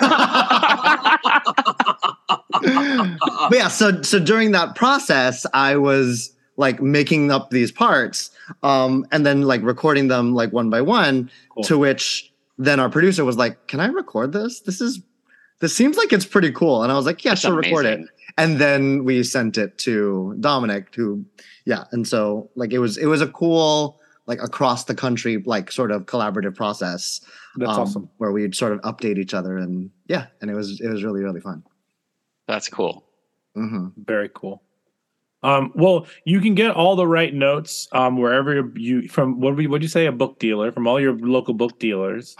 But yeah, so during that process, I was like making up these parts, and then like recording them like one by one. Cool. To which then our producer was like, "Can I record this? This this seems like it's pretty cool. And I was like, yeah, sure, record it. amazing. And then we sent it to Dominic, and so like it was a cool like across the country like sort of collaborative process. That's awesome. Where we'd sort of update each other and it was really, really fun. That's cool. Mm-hmm. Very cool. Well, you can get all the right notes wherever you from. What'd you say? A book dealer, from all your local book dealers.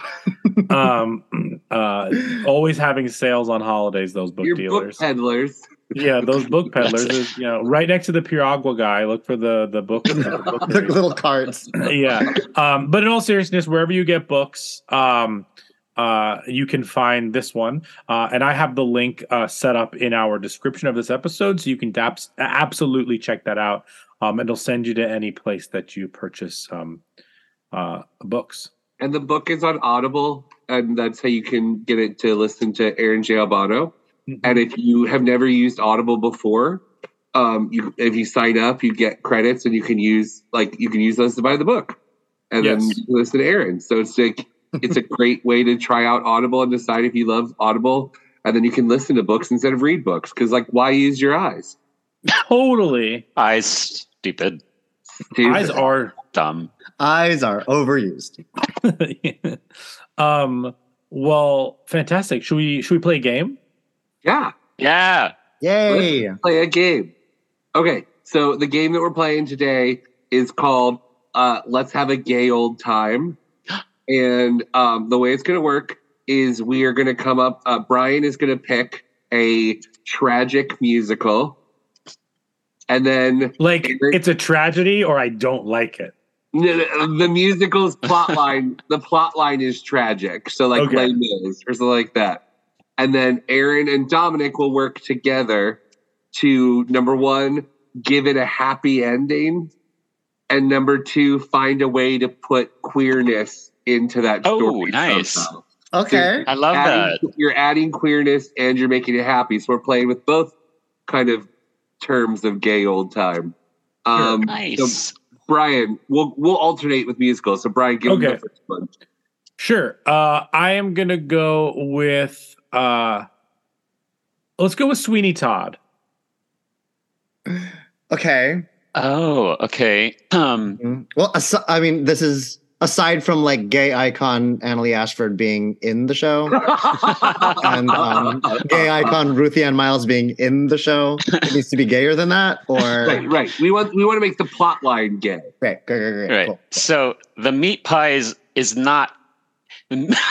Always having sales on holidays. Those book dealers, book peddlers. Yeah, those book peddlers. Is, right next to the Piragua guy. Look for the book. The little carts. Yeah. But in all seriousness, wherever you get books, you can find this one. And I have the link set up in our description of this episode, so you can absolutely check that out. And it'll send you to any place that you purchase books. And the book is on Audible, and that's how you can get it to listen to Aaron J. Albano. Mm-hmm. And if you have never used Audible before, if you sign up, you get credits, and you can use those to buy the book, and then listen to Aaron. So it's like it's a great way to try out Audible and decide if you love Audible, and then you can listen to books instead of read books. Because why use your eyes? Totally, eyes stupid. Eyes are dumb. Eyes are overused. Well, fantastic. Should we play a game? Yeah. Yay. Let's play a game. Okay, so the game that we're playing today is called Let's Have a Gay Old Time. And the way it's going to work is we are going to come up, Brian is going to pick a tragic musical. And then... it's a tragedy or I don't like it. The musical's plotline, the plotline is tragic. So Les Mis or something like that. And then Aaron and Dominic will work together to, number one, give it a happy ending. And number two, find a way to put queerness into that story. Oh, nice. Somehow. Okay. So I love that. You're adding queerness and you're making it happy. So we're playing with both kind of terms of gay old time. Nice. So Brian, we'll alternate with musicals. So Brian, give me the first one. Sure. I am going to go with... let's go with Sweeney Todd. Okay. Oh, okay. Well, this is aside from gay icon Annalie Ashford being in the show and gay icon Ruthie Ann Miles being in the show. It needs to be gayer than that, or right. We want to make the plot line gay. Great. Right. Cool. So the meat pies is not. Here we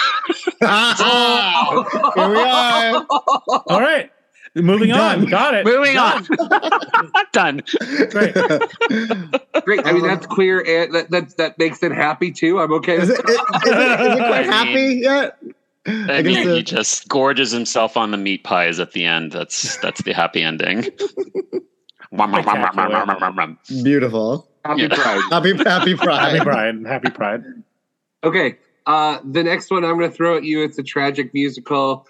are. All right. Moving on. Got it. Moving on. Done. Great. Great. I mean, that's queer, and that makes it happy too. I'm okay. Is it quite happy yet? I mean, he just gorges himself on the meat pies at the end. That's the happy ending. Beautiful. Happy Pride. Happy Pride. Happy Pride. Okay. The next one I'm going to throw at you. It's a tragic musical.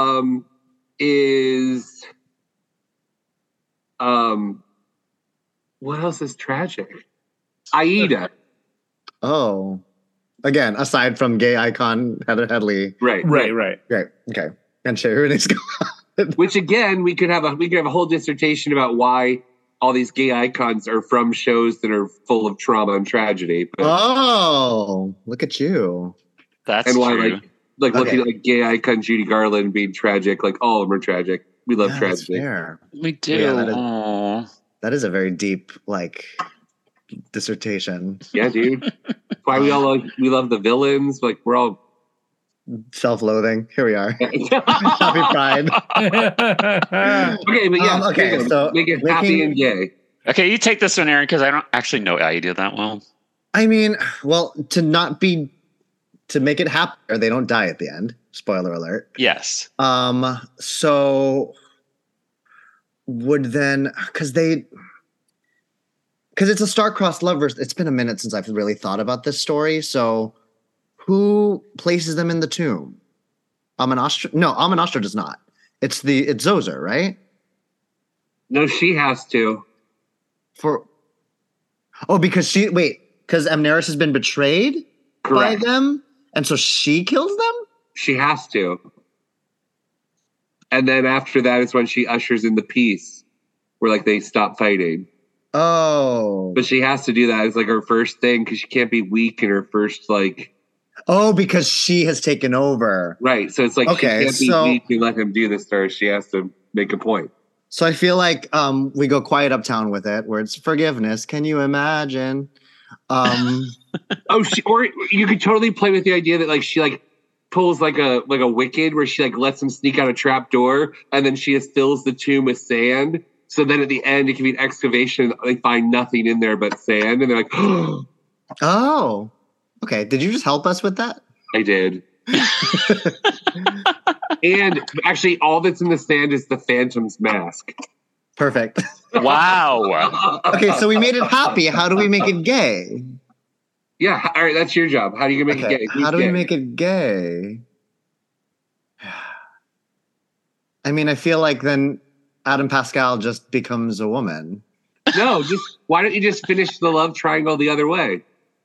What else is tragic? Aida. Oh, again, aside from gay icon Heather Headley. Right. Great. Okay. And share who Which again, we could have a whole dissertation about why all these gay icons are from shows that are full of trauma and tragedy. But, oh, look at you. That's and why true. Looking at gay icon Judy Garland being tragic, all of them are tragic. We love tragedy. We do. Yeah, that is a very deep dissertation. Yeah, dude. Why we love the villains. We're all self-loathing. Here we are. Happy Pride. Okay, but yeah. Okay, so make it happy and gay. Okay, you take this one, Aaron, because I don't actually know Aida that well. I mean, well, to make it happier, they don't die at the end. Spoiler alert. Yes. So would then because it's a star-crossed lovers. It's been a minute since I've really thought about this story. So who places them in the tomb? Amonastra? No, Amonastra does not. It's Zoser, right? No, she has to. Because Amneris has been betrayed. Correct. By them, and so she kills them? She has to. And then after that is when she ushers in the peace, where like they stop fighting. Oh. But she has to do that as like her first thing because she can't be weak in her first like. Oh, because she has taken over. Right. So it's like okay, she can't be weak and let him do this to her. She has to make a point. So I feel like we go Quiet Uptown with it, where it's forgiveness. Can you imagine? Or you could totally play with the idea that like she like pulls like a Wicked where she like lets him sneak out a trap door and then she just fills the tomb with sand. So then at the end it can be an excavation. They find nothing in there but sand, and they're like, oh, okay. Did you just help us with that? I did. And actually, all that's in the sand is the Phantom's mask. Perfect. Wow. Okay, so we made it happy. How do we make it gay? Yeah, all right, that's your job. How do you make it gay? How do we make it gay? I mean, I feel like then Adam Pascal just becomes a woman. No, why don't you just finish the love triangle the other way?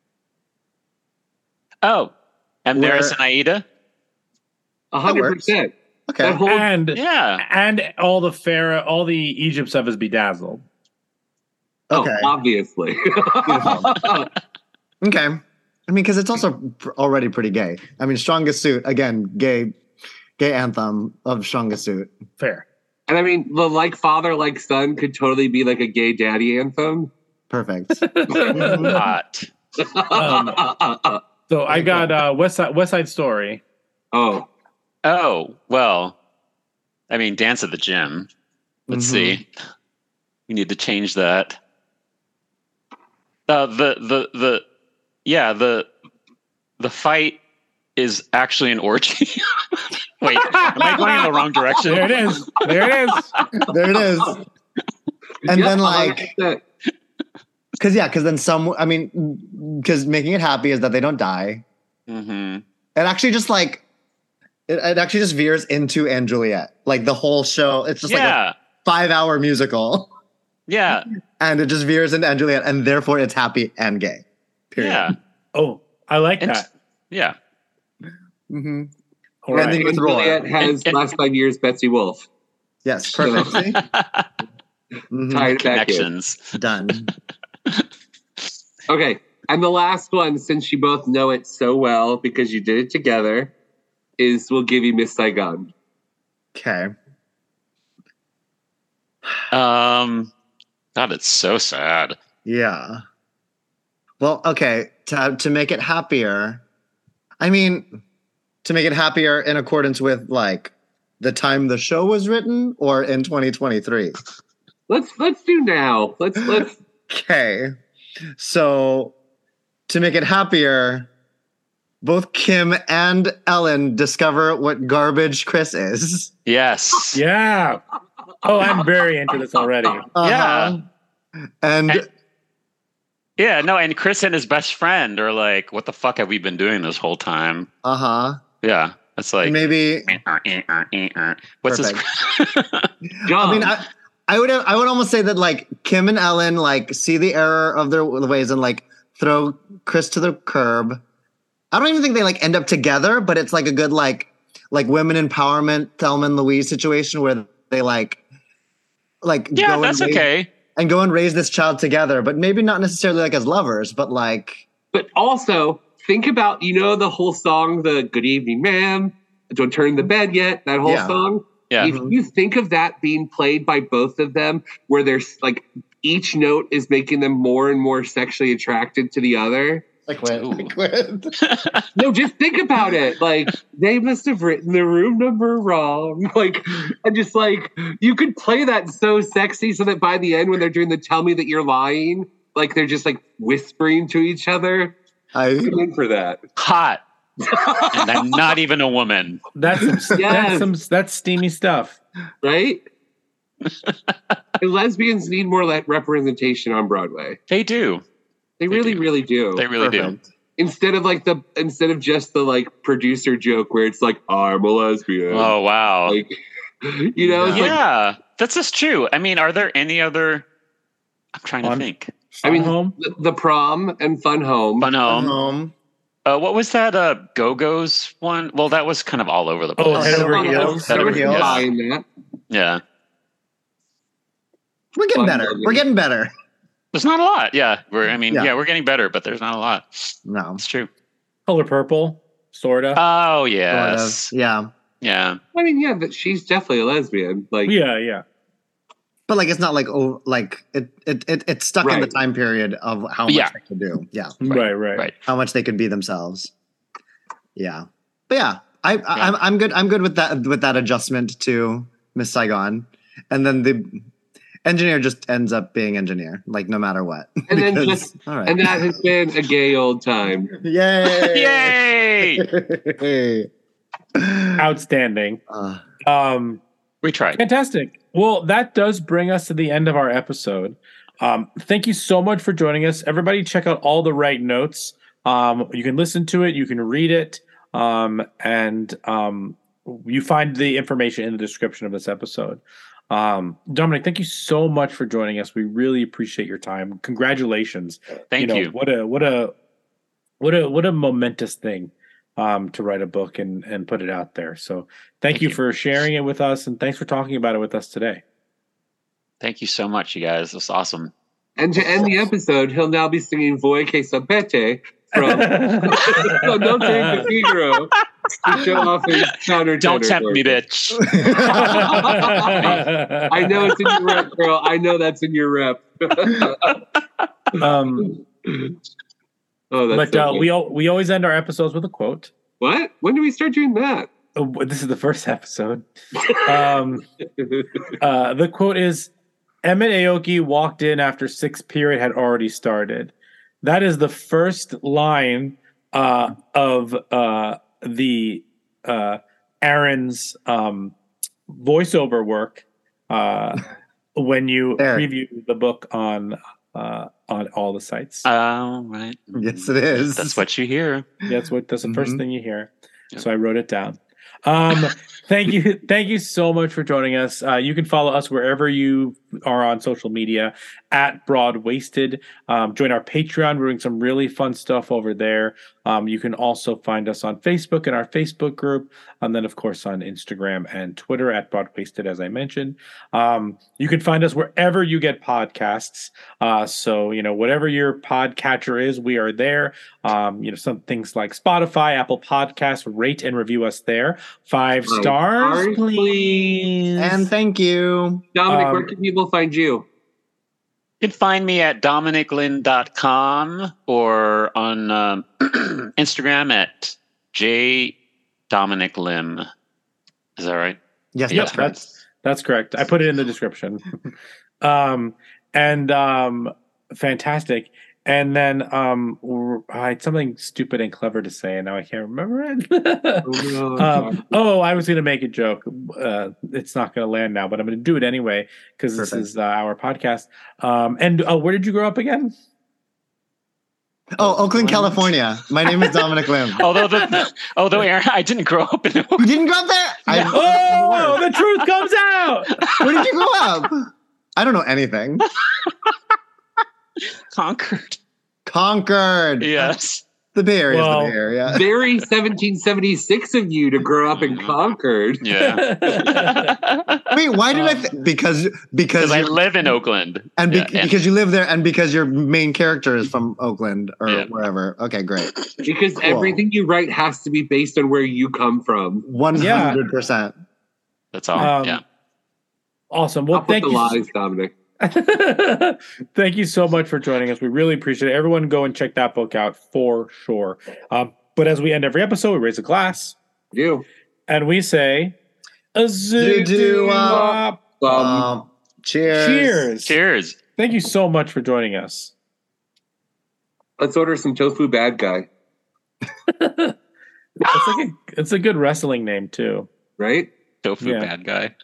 Oh, and there's an Aida? 100%. Okay. And all the Egypt stuff is bedazzled. Okay. Oh, obviously. Okay. I mean, because it's also already pretty gay. I mean, Strongest Suit, again, gay anthem of Strongest Suit. Fair. And I mean, the Like Father, Like Son could totally be like a gay daddy anthem. Perfect. Hot. So I got West Side Story. Oh, well, I mean, Dance at the Gym. Let's see. We need to change that. The fight is actually an orgy. Wait, am I going in the wrong direction? There it is. There it is. And then like, because making it happy is that they don't die. Mm-hmm. It actually just like, it actually just veers into Anne Juliet. Like the whole show, it's just like a 5-hour musical. Yeah. And it just veers into Anne Juliet, and therefore it's happy and gay. Period. Yeah. Oh, I like that. Yeah. Mm-hmm. All right. And then Juliet has last 5 years Betsy Wolf. Yes, perfect. Tied Connections. Done. Okay. And the last one, since you both know it so well because you did it together, is We'll Give You Miss Saigon. Okay. God, it's so sad. Yeah. Well, okay. To make it happier, I mean, to make it happier in accordance with like the time the show was written, or in 2023. Let's do now. Let's. Okay. So to make it happier, both Kim and Ellen discover what garbage Chris is. Yes. Yeah. Oh, I'm very into this already. Yeah. And and Chris and his best friend are like, what the fuck have we been doing this whole time? Yeah. It's like maybe what's this? John. I mean, I would almost say that like Kim and Ellen like see the error of their ways and like throw Chris to the curb. I don't even think they like end up together, but it's like a good like women empowerment Thelma and Louise situation where they like yeah, that's okay. And go and raise this child together, but maybe not necessarily like as lovers, but like. But also think about, the whole song, the Good Evening Ma'am, Don't Turn the Bed Yet, that whole song. Yeah. If you think of that being played by both of them, where there's like each note is making them more and more sexually attracted to the other. I quit. No, just think about it. Like, they must have written the room number wrong. Like, and just like, you could play that so sexy so that by the end, when they're doing the tell me that you're lying, like they're just like whispering to each other. I'm in for that. Hot. And I'm not even a woman. That's steamy stuff. Right? Lesbians need more representation on Broadway. They do. They really, really do. They really do. Instead of just the like producer joke where it's like, I'm a lesbian. Oh wow. Like, it's that's just true. I mean, are there any other? I'm trying to think. The Prom and Fun Home. Fun Home. What was that? Go-Go's one? Well, that was kind of all over the place. Oh, Head Over Heels. Head Over Heels. Yeah. We're getting better. We're getting better. There's not a lot. Yeah. We're getting better, but there's not a lot. No. It's true. Color Purple, sort of. Oh, yes. Sort of. Yeah. Yeah. I mean, yeah, but she's definitely a lesbian. Like, yeah. But like, it's not like it's stuck in the time period of how much they could do. Yeah. Right. How much they could be themselves. Yeah. But yeah, I'm good. I'm good with that adjustment to Miss Saigon, and then the engineer just ends up being engineer, like no matter what. And then and that has been a gay old time. Yay! Yay! Outstanding. We tried. Fantastic. Well, that does bring us to the end of our episode. Thank you so much for joining us. Everybody check out All the Right Notes. You can listen to it. You can read it. And you find the information in the description of this episode. Dominic, thank you so much for joining us. We really appreciate your time. Congratulations. Thank you. What a momentous thing to write a book and put it out there. So thank you for sharing it with us, and thanks for talking about it with us today. Thank you so much, you guys. That's awesome. And to end the episode, he'll now be singing Voi Que Sapete from Don't Take the Figaro to show off his counter. Don't tempt me, bitch. I know it's in your rep, girl. I know that's in your rep. We always end our episodes with a quote. What? When do we start doing that? This is the first episode. The quote is, Emmett Aoki walked in after sixth period had already started. That is the first line of the Aaron's voiceover work when you preview the book on all the sites. Oh, right. Yes, it is. That's what you hear. That's the first thing you hear. Yep. So I wrote it down. Thank you so much for joining us. You can follow us wherever you are on social media at Broadwasted. Join our Patreon. We're doing some really fun stuff over there. You can also find us on Facebook in our Facebook group, and then of course on Instagram and Twitter at Broadwasted, as I mentioned. You can find us wherever you get podcasts. So whatever your podcatcher is, we are there. Some things like Spotify, Apple Podcasts. Rate and review us there. 5 stars, please. And thank you. Dominic, where can people find you? You can find me at DominicLin.com or on Instagram at JDominicLim. Is that right? Yes, that's correct. I put it in the description. Fantastic. And then I had something stupid and clever to say, and now I can't remember it. I was going to make a joke. It's not going to land now, but I'm going to do it anyway because this is our podcast. Where did you grow up again? Oh, Oakland, California. My name is Dominic Lim. Although Aaron, I didn't grow up in Oakland. You didn't grow up there? The truth comes out. Where did you grow up? I don't know anything. Concord. Yes. The Bay Area is the Bay Area. Very 1776 of you to grow up in Concord. Yeah. Wait, why did I? Because I live in Oakland, and because you live there, and because your main character is from Oakland or wherever. Okay, great. Because everything you write has to be based on where you come from. 100%. That's all. Yeah. Awesome. Well, thank you, lies, Dominic. Thank you so much for joining us. We really appreciate it. Everyone go and check that book out for sure. But as we end every episode, we raise a glass. And we say, Cheers. Cheers. Thank you so much for joining us. Let's order some tofu bad guy. It's a good wrestling name too. Right? Tofu bad guy.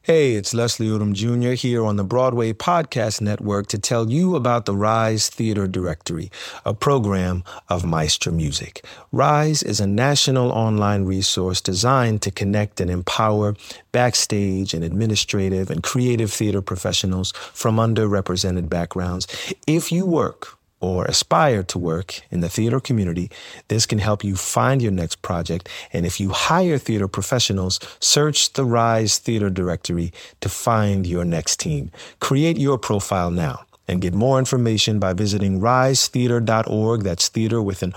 Hey, it's Leslie Odom Jr. here on the Broadway Podcast Network to tell you about the Rise Theater Directory, a program of Maestro Music. Rise is a national online resource designed to connect and empower backstage and administrative and creative theater professionals from underrepresented backgrounds. If you work or aspire to work in the theater community, this can help you find your next project. And if you hire theater professionals, search the Rise Theater Directory to find your next team. Create your profile now and get more information by visiting risetheater.org. That's theater with an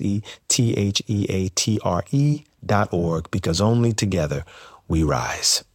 RERISETHEATRE.org, because only together we rise.